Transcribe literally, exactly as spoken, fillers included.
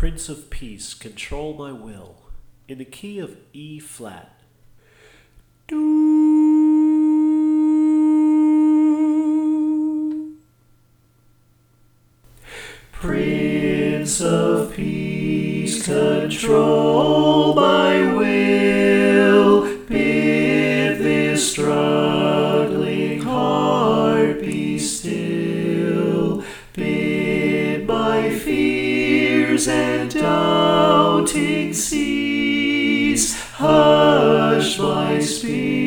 Prince of Peace, control my will, in the key of E flat. Do. Prince of Peace, control my will, bid this struggling heart be still, bid my fears and doubting cease, hush my spirit.